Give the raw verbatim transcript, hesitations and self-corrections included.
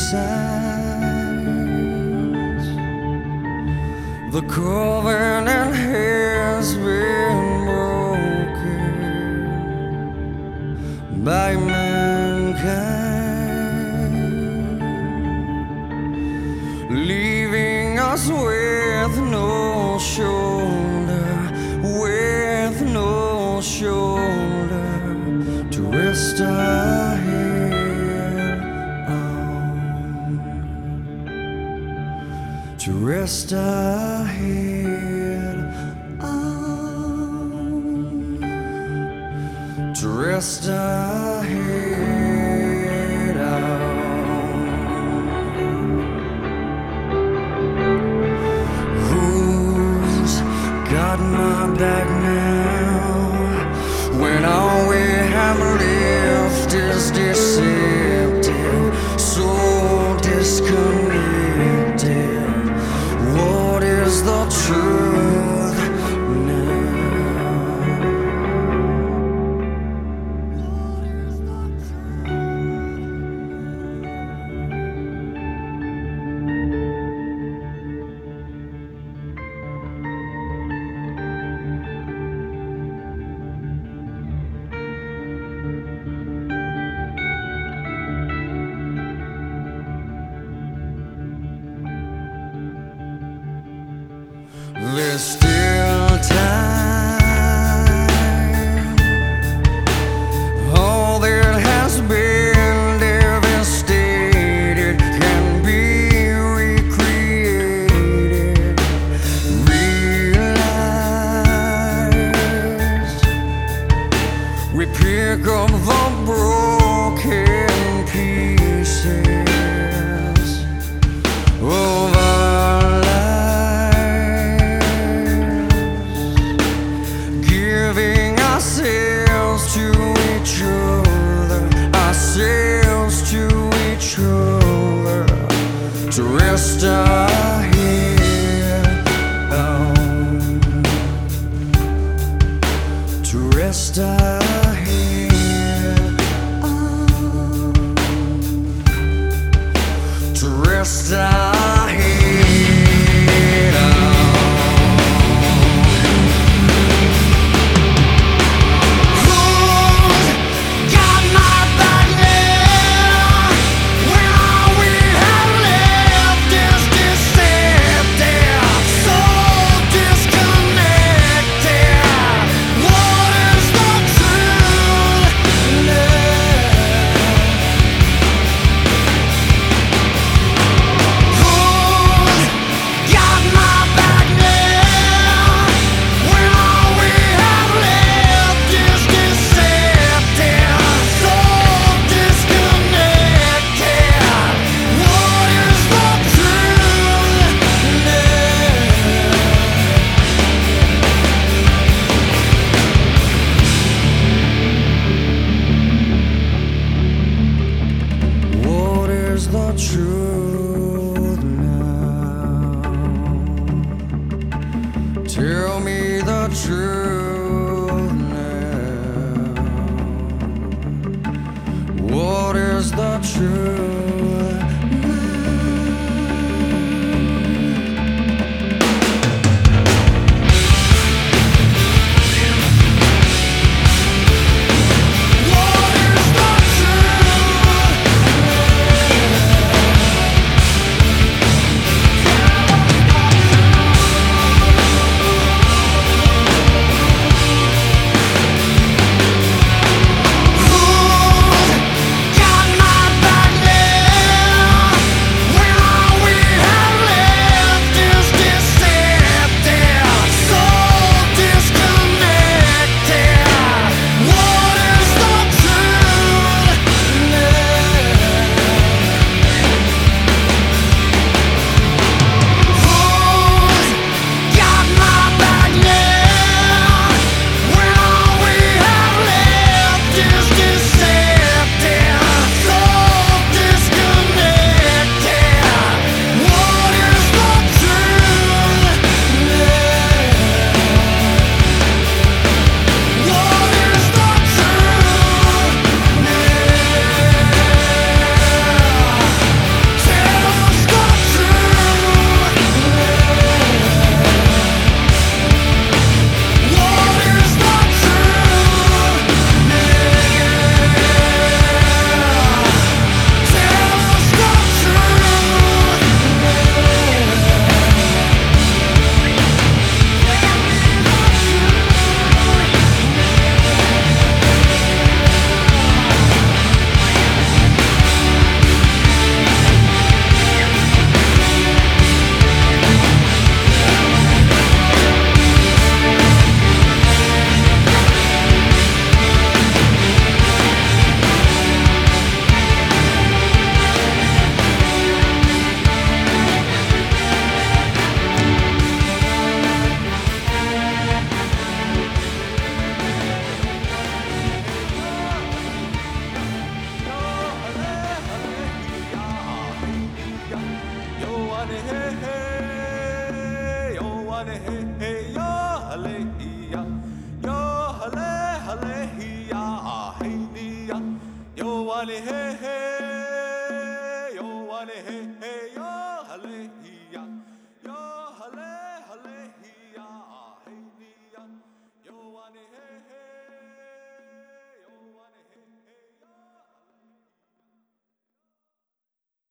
sides. The covenant has been broken by mankind, leaving us with no shoulder, with no shoulder to rest our head on, to rest our head on, to rest our head on. Who's got my back now when all we have left is deceptive, so disconnected? What is the truth now? What is the truth? There's still time. All that has been devastated can be recreated, realized. We pick up the broken pieces of our ourselves to each other, ourselves to each other, to rest our head on, to rest our head on, to rest our head on. The truth now. Tell me the truth now. What is the truth Got my back now. वाले हैं